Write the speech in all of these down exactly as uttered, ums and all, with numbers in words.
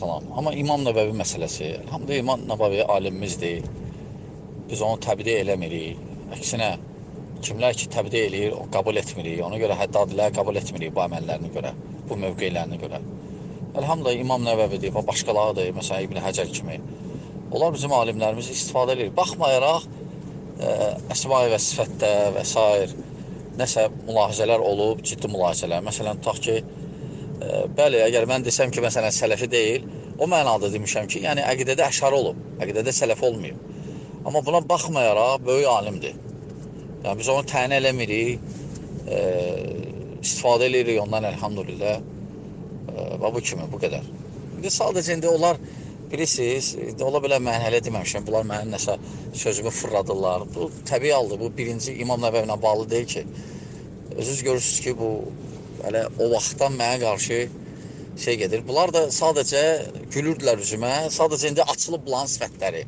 salam. Amma İmam Nəbəvi məsələsi, elhamdülillah İmam Nəbəvi alimimizdir. Biz onu təbdi eləmirik. Əksinə, kimlər ki təbdi eləyir, o qəbul etmirik. Ona görə həddadilər qəbul etmirik bu əməllərini görə, bu mövqeylərini görə. Elhamdülillah İmam Nəbəvidir və başqalarıdır, məsələn İbn Həcər kimi. Onlar bizim alimlərimiz istifadə edir. Baxmayaraq, ə, əsma və sifətdə və s. nəsə mülahizələr olub, ciddi mülahizələr. Məsələn, tutaq ki, ə, bəli, əgər mən desəm ki, məsələn, sələfi deyil, o mənada demişəm ki, yəni əqidədə əşari olub, əqidədə sələfi olmayıb. Amma buna baxmayaraq, böyük alimdir. Yəni, biz onu təni eləmirik, ə, istifadə edirik ondan, əlhamdülillah, ə, və bu kimi, bu qədər. İndi sadəcə indi onlar, bilirsiniz, ola bilər mən hələ deməmişəm, bunlar mənim nəsə sözümü fırladırlar. Bu təbii haldır, bu birinci İmam Nəbəvi ilə bağlı deyil ki. Özünüz görürsünüz ki, bu hələ o vaxtdan mənə qarşı şey gedir. Bunlar da sadəcə gülürdülər üzümə, sadəcə indi açılıb bulan sifətləri.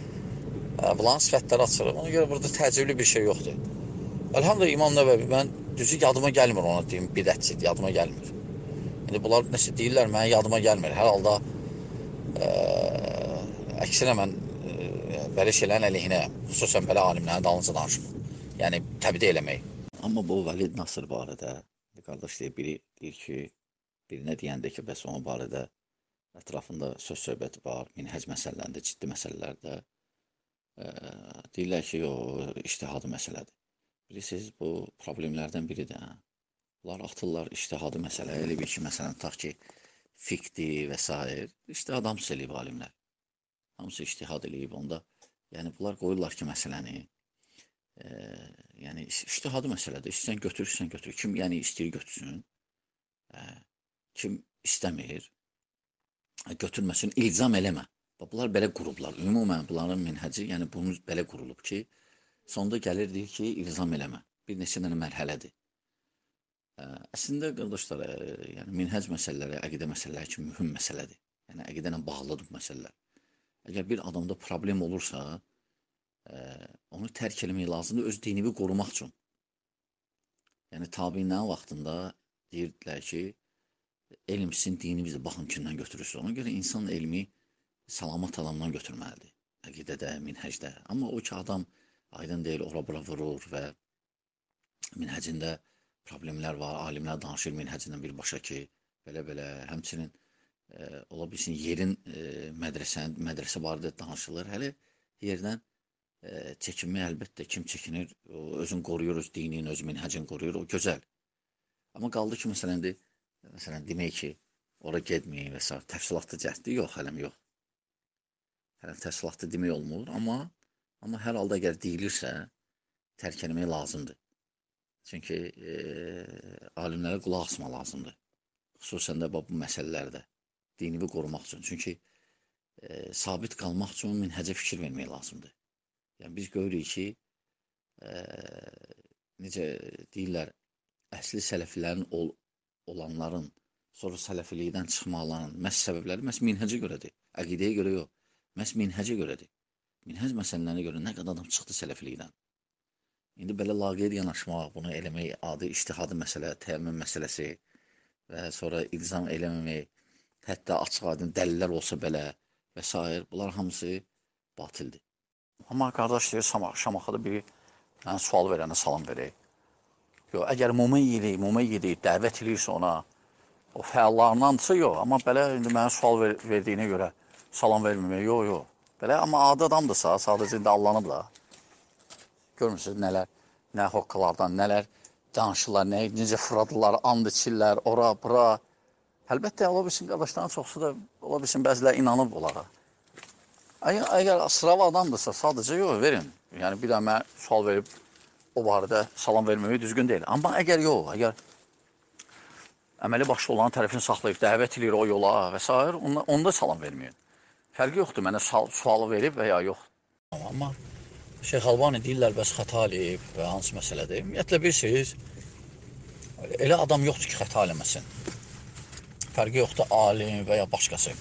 Bulan sifətləri açılıb, ona görə burada təcrübli bir şey yoxdur. Elhamdülillah İmam Nəbəvi, mən düzü yadıma gəlmir ona deyim, bidətçidir, yadıma gəlmir. İndi bunlar nəsə deyirlər, mənə yadıma gəlmir. Hər halda Ə, əksinə mən ə, belə şeylərin əleyhinəyəm, xüsusən belə alimlərin dalınca danışım, yəni təbdi eləmək. Amma bu Vəlid Nasır barədə, qardaş deyir, biri deyir ki, birinə deyəndə ki, bəs onun barədə ətrafında söz söhbəti var, minhəc məsələlərində, ciddi məsələlərdə ə, deyirlər ki, o ictihadi məsələdir. Bilirsiniz, bu problemlərdən biridir. Hə? Bunlar atırlar ictihadi məsələ, elə bir ki, məsələn, tutaq ki, fiqdir və s. İctihad hamısı eləyib alimlər. Hamısı ictihad eləyib onda. Yəni, bunlar qoyurlar ki, məsələni. E, yəni, ictihadi məsələdir. İstəyən götür, istəyən götür. Kim yəni istəyir götürsün. E, kim istəmir, götürməsin, ilzam eləmə. Bunlar belə qurublar. Ümumən bunların minhəci, yəni bunu belə qurulub ki, sonda gəlir deyir ki, ilzam eləmə. Bir neçə dənə mərhələdir. Əslində, qardaşlar, yəni minhəc məsələləri, əqidə məsələləri kimi mühüm məsələdir. Yəni, əqidə ilə bağlıdır bu məsələlər. Əgər bir adamda problem olursa, ə, onu tərk eləmək lazımdır öz dinini qorumaq üçün. Yəni, tabiinlərin vaxtında deyirdilər ki, elm sizin dinimizdir, baxın kimdən götürürsünüz. Ona görə insan elmi salamat adamdan götürməlidir. Əqidədə, minhəcdə. Amma o ki, adam aydın deyil, ora-bura vurur və minhəcində problemlər var, alimlər danışır minhəcindən birbaşa ki, belə-belə, həmçinin e, ola bilsin, yerin e, mədrəsə, mədrəsə barədə danışılır. Hələ yerdən e, çəkinmək əlbəttə, kim çəkinir, o, özün qoruyur, öz dinin, öz minhəcini qoruyur, o gözəl. Amma qaldı ki, məsələn, de, məsələn demək ki, ora getməyin və s. Təfsilatlı cəhdi yox, hələm yox. Hələm təfsilatlı demək olmur, amma, amma hər halda əgər deyilirsə, tərk eləmək lazımdır. Çünki e, alimlərə qulaq asma lazımdır. Xüsusən də bu məsələlərdə dinini qorumaq üçün. Çünki e, sabit qalmaq üçün minhəcə fikir vermək lazımdır. Yəni biz görürük ki, e, necə deyirlər, əsli sələfilərin ol, olanların, sonra sələfilikdən çıxmalarının məhz səbəbləri məhz minhəcə görədir. Əqidəyə görə yox, məhz minhəcə görədir. Minhəc məsələlərinə görə nə qədər adam çıxdı sələfilikdən. İndi belə laqeyd yanaşmaq, bunu eləmək, adi ictihadi məsələ, təmin məsələsi və sonra ilzam eləməmək, hətta açıq aydın dəlillər olsa belə və s. Bunlar hamısı batildir. Amma qardaş deyir, Şamaxıda bir yəni, sual verənə salam verək. Yox, əgər mumə yedik, mumə yedik, dəvət edirsə ona, o fəallarındansa yox, amma belə indi mənə sual ver, verdiyinə görə salam verməmək, yox, yox. Belə, amma adi adamdırsa, sadəcə indi allanıb da. Görmürsünüz nələr, nə hoqqalardan, nələr danışırlar, nə, necə fırladırlar, and içirlər, ora, bura. Əlbəttə, ola bilsin, qardaşların çoxsu da, ola bilsin, bəzilər inanıb onlara. Əgər, əgər sırav adamdırsa, sadəcə yox, verin. Yəni, bir də mən sual verib, o barədə salam verməmək düzgün deyil. Amma əgər yox, əgər əməli başlı olan tərəfini saxlayıb, dəvət edir o yola və s. Onda, onda salam verməyin. Fərqi yoxdur, mənə sualı verib və ya yox. Amma Şeyx Albani deyirlər, bəs xəta eləyib və hansı məsələdir? Ümumiyyətlə, bilirsiniz, elə adam yoxdur ki, xəta eləməsin. Fərqi yoxdur, alim və ya başqası.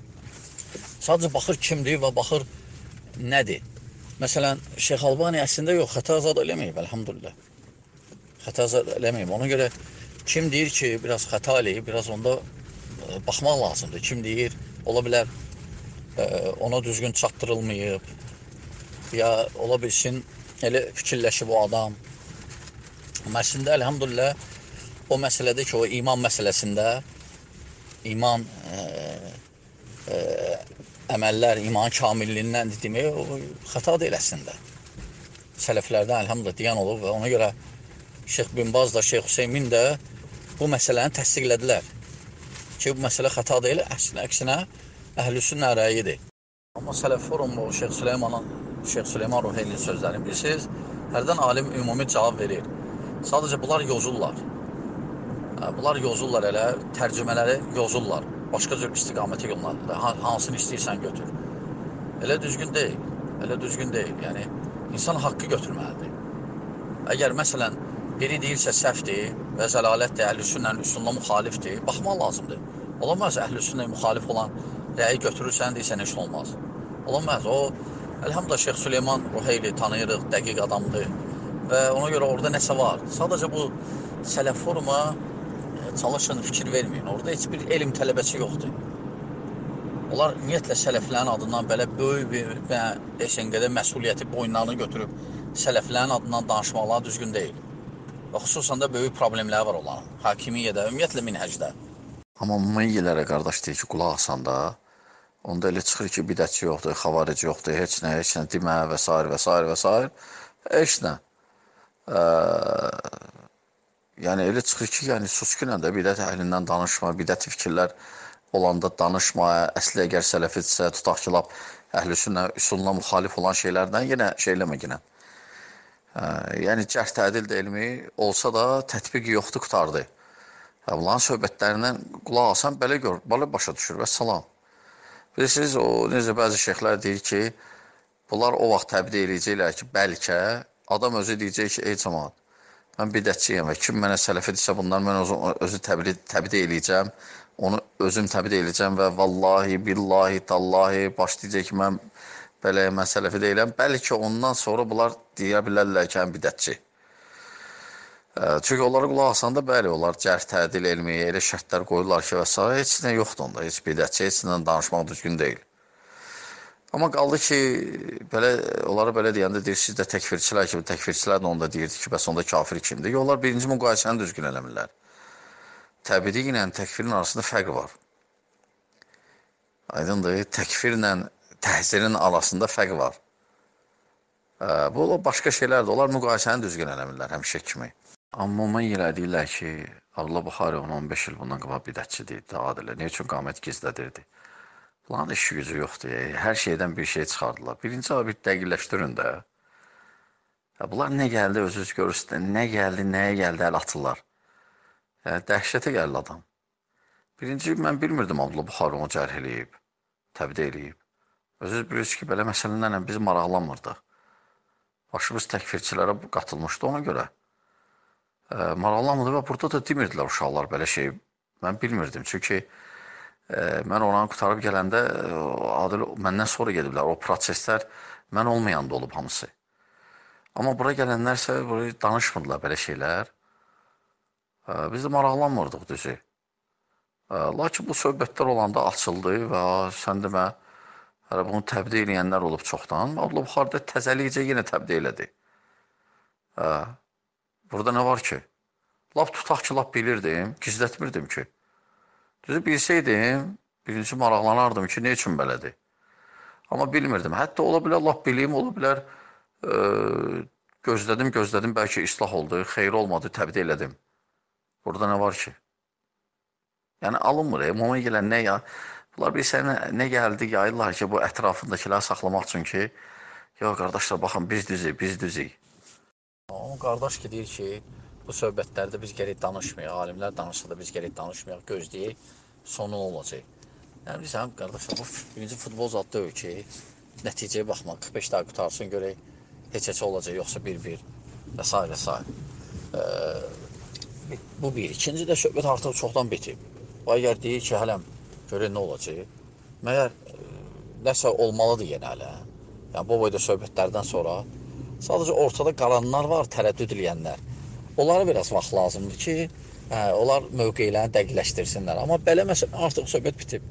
Sadəcə baxır kimdir və baxır nədir. Məsələn, Şeyx Albani əslində yox, xəta zad eləməyib, əlhamdülillah. Xəta zad eləməyib. Ona görə kim deyir ki, biraz xəta eləyib, biraz onda baxmaq lazımdır. Kim deyir, ola bilər ona düzgün çatdırılmayıb, ya ola bilsin elə fikirləşib o adam. Amma əslində, əlhamdülillah, o məsələdə ki, o iman məsələsində, iman e, e, əməllər, iman kamilliyindən demək, o xəta deyil əslində. Sələflərdən əlhamdülillah deyən olub və ona görə Şeyx bin Baz da, Şeyx Hüseymin də bu məsələni təsdiqlədilər ki, bu məsələ xəta deyil, əksinə, əksinə əhlüsünnə rəyidir. Amma Sələf forumu Şeyx Süleymanın, Şeyx Süleyman Ruheyli'nin sözlərini bilirsiniz, hərdən alim ümumi cavab verir. Sadəcə bunlar yozurlar. Bunlar yozurlar elə, tərcümələri yozurlar. Başqa cür istiqamətə yollanırlar. Hansını istəyirsən götür. Elə düzgün deyil. Elə düzgün deyil. Yəni, insan haqqı götürməlidir. Əgər məsələn, biri deyirsə səhvdir və zəlalətdir, əhlüsünnənin üsuluna müxalifdir, baxmaq lazımdır. Olamaz, əhlüsünnəyə müxalif olan rəyi götürürsən, deyirsən, heç olmaz. Olamaz, o, əlhamdülillah, Şeyx Süleyman Ruheyli tanıyırıq, dəqiq adamdır və ona görə orada nəsə var. Sadəcə bu sələf foruma çalışın, fikir verməyin. Orada heç bir elm tələbəsi yoxdur. Onlar ümumiyyətlə sələflərin adından belə böyük bir S N G-də məsuliyyəti boyunlarını götürüb sələflərin adından danışmaqları düzgün deyil. Və xüsusən də böyük problemləri var olan. Hakimiyyədə, ümumiyyətlə minhəcdə. Amma müəyyələrə qardaş deyir ki, qulaq asanda, onda elə çıxır ki, bidətçi yoxdur, xavarici yoxdur, heç nə, heç nə demə və s. və s. və s. Heç nə. Ə, yəni elə çıxır ki, yəni suskunlə də bidət əhlindən danışma, bidəti fikirlər olanda danışma, əsli əgər sələfidirsə, tutaq ki, lap əhlüsünnə üsuluna müxalif olan şeylərdən yenə şeyləmə yenə. Ə, yəni cərh tədil də elmi olsa da tətbiqi yoxdur, qutardı. Bunların söhbətlərindən qulaq alsan, belə gör, belə başa düşür və salam. Bilirsiniz, o necə bəzi şeyxlər deyir ki, bunlar o vaxt təbdi eləyəcəklər ki, bəlkə adam özü deyəcək ki, ey cəmaat, mən bidətçiyəm və kim mənə sələf edirsə bunlar, mən özü təbdi, təbdi eləyəcəm, onu özüm təbdi eləyəcəm və vallahi, billahi, tallahi başlayacaq ki, mən belə, mən sələfi deyiləm. Bəlkə ondan sonra bunlar deyə bilərlər ki, həm bidətçi. Çünki onlara qulaq asanda, bəli, onlar cərh tədil elmiyə elə şərtlər qoyurlar ki, və s. Heç nə yoxdur onda, heç bidətçi, heç nə danışmaq düzgün deyil. Amma qaldı ki, belə, onlara belə deyəndə deyir, siz də təkfirçilər kimi, təkfirçilər də onda deyirdi ki, bəs onda kafir kimdir? Onlar birinci müqayisəni düzgün eləmirlər. Təbidi ilə təkfirin arasında fərq var. Aydındır, təkfirlə təhzirin arasında fərq var. Bu, başqa şeylərdir, onlar müqayisəni düzgün eləmirlər, həmişə kimi. Amma mən yerə deyirlər ki, Allah Buxari on on beş il bundan qabaq bidətçi deyildi, adilə. Ne üçün qamət gizlədirdi? Bunların işi gücü yoxdur. Hər şeydən bir şey çıxardılar. Birinci bir dəqiqləşdirin də. Bunlar nə gəldi, özünüz görürsünüz, nə gəldi, nəyə gəldi, əl atırlar. Yəni, dəhşətə gəldi adam. Birinci, mən bilmirdim Allah Buxari onu cərh eləyib, təbdi eləyib. Özünüz bilirsiniz ki, belə məsələlərlə biz maraqlanmırdıq. Başımız təkfirçilərə qatılmışdı ona görə. Maraqlanmadı və burada da demirdilər uşaqlar belə şey. Mən bilmirdim, çünki mən oranı qutarıb gələndə adil, məndən sonra gediblər. O proseslər mən olmayanda olub hamısı. Amma bura gələnlərsə danışmırdılar belə şeylər. Biz də maraqlanmırdıq düzü. Lakin bu söhbətlər olanda açıldı və sən demə, hələ bunu təbdi eləyənlər olub çoxdan. Allah Buxarıda təzəlikcə yenə təbdi elədi. Burada nə var ki? Lap tutaq ki, lap bilirdim, gizlətmirdim ki. Düzü bilsəydim, birinci maraqlanardım ki, ne üçün belədir? Amma bilmirdim. Hətta ola bilər, lap bileyim, ola bilər, e, gözlədim, gözlədim, bəlkə islah oldu, xeyri olmadı, təbdi elədim. Burada nə var ki? Yəni, alınmır, imama gələn nə ya? Bunlar bir sənə nə gəldi, yayırlar ki, bu ətrafındakiləri saxlamaq üçün ki, ya qardaşlar, baxın, biz düzük, biz düzük. O qardaş ki, deyir ki, bu söhbətlərdə biz gərək danışmayaq, alimlər danışsa da biz gərək danışmayaq, gözləyək, sonu olacaq. Yəni, biz həm qardaşlar, bu birinci futbol zad deyil ki, nəticəyə baxmaq, qırx beş dəqiqə qutarsın, görək, heç-heç olacaq, yoxsa bir-bir və s. və s. Bu bir. İkinci də söhbət artıq çoxdan bitib. O əgər deyir ki, hələm, görək nə olacaq, məyər nəsə olmalıdır yenə hələ. Yəni, bu boyda söhbətlərdən sonra sadəcə ortada qalanlar var, tərəddüd eləyənlər. Onlara biraz vaxt lazımdır ki, Hə, onlar mövqeylərini dəqiqləşdirsinlər. Amma belə məsələ artıq söhbət bitib.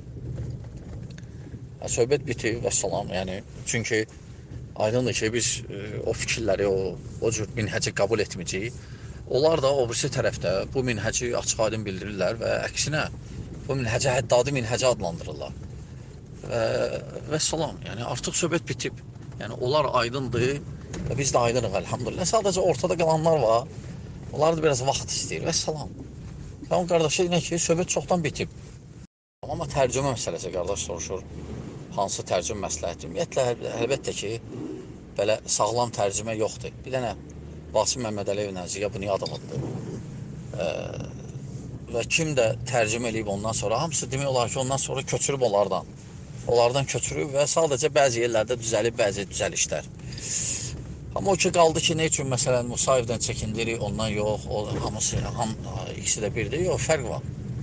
Hə, söhbət bitib və salam. Yəni çünki aydındır ki, biz e, o fikirləri, o o cür minhəci qəbul etməyəcəyik. Onlar da o birisi tərəfdə bu minhəci açıq-aydın bildirirlər və əksinə bu minhəcə həddadi minhəcə adlandırırlar. Və, və salam. Yəni artıq söhbət bitib. Yəni onlar aydındır və biz də aydınıq elhamdülillah. Sadəcə ortada qalanlar var. Onlar da biraz vaxt istəyir və salam. Tamam qardaşlar, yine ki, söhbət çoxdan bitib. Amma tərcümə məsələsi, qardaş soruşur. Hansı tərcümə məsləhəti? Ümumiyyətlə, əlbəttə ki, belə sağlam tərcümə yoxdur. Bir dənə Vasif Məmmədəliyev Nəziyə Bunyadovdur. Ee, və kim də tərcümə eləyib ondan sonra, hamısı demək olar ki, ondan sonra köçürüb onlardan. Onlardan köçürüb və sadəcə bəzi yerlərdə düzəlib, bəzi düzəlişlər. Amma o ki, qaldı ki, nə üçün, məsələn, Musayevdən çəkindirik, ondan yox, o hamısı, ham, ikisi də birdir, yox, fərq var.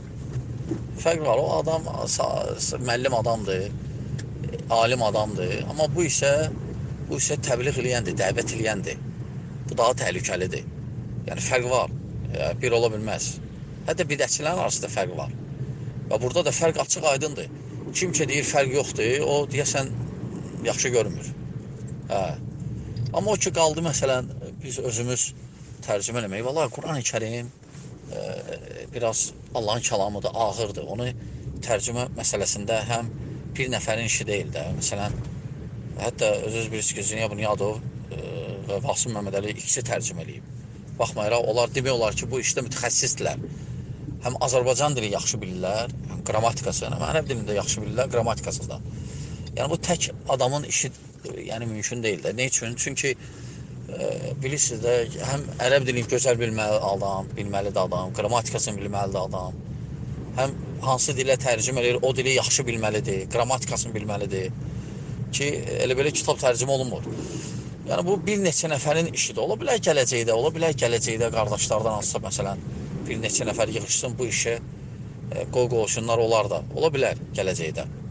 Fərq var, o adam müəllim adamdır, alim adamdır, amma bu isə, bu isə təbliğ eləyəndir, dəvət eləyəndir. Bu daha təhlükəlidir. Yəni, fərq var, bir ola bilməz. Hətta bidətçilərin arasında fərq var. Və burada da fərq açıq aydındır. Kim ki, deyir, fərq yoxdur, o deyəsən, yaxşı görmür. Hə. Amma o ki, qaldı, məsələn, biz özümüz tərcümə eləmək. Vallahi, Quran-ı Kərim e, biraz Allahın kəlamıdır, ağırdır. Onu tərcümə məsələsində həm bir nəfərin işi deyil də. Məsələn, hətta öz-öz birisi ki, Ziya Bunyadov e, və Vasif Məmmədəliyev ikisi tərcümə eləyib. Baxmayaraq, onlar demək olar ki, bu işdə mütəxəssisdirlər. Həm Azərbaycan dili yaxşı bilirlər, həm qrammatikası, həm ərəb dilində yaxşı bilirlər, qrammatikası da. Yəni, bu tək adamın işi yəni mümkün deyil də. Ne üçün? Çünki e, bilirsiniz də, həm ərəb dilini gözəl bilməli adam, bilməlidir adam, qrammatikasını bilməlidir adam. Həm hansı dilə tərcümə edir, o dili yaxşı bilməlidir, qrammatikasını bilməlidir ki, elə belə kitab tərcümə olunmur. Yəni, bu bir neçə nəfərin işidir. Ola bilər gələcəkdə, ola bilər gələcəkdə qardaşlardan hansısa, məsələn, bir neçə nəfər yığışsın bu işə, e, qoy qoşunlar olar da. Ola bilər gələcəkdə.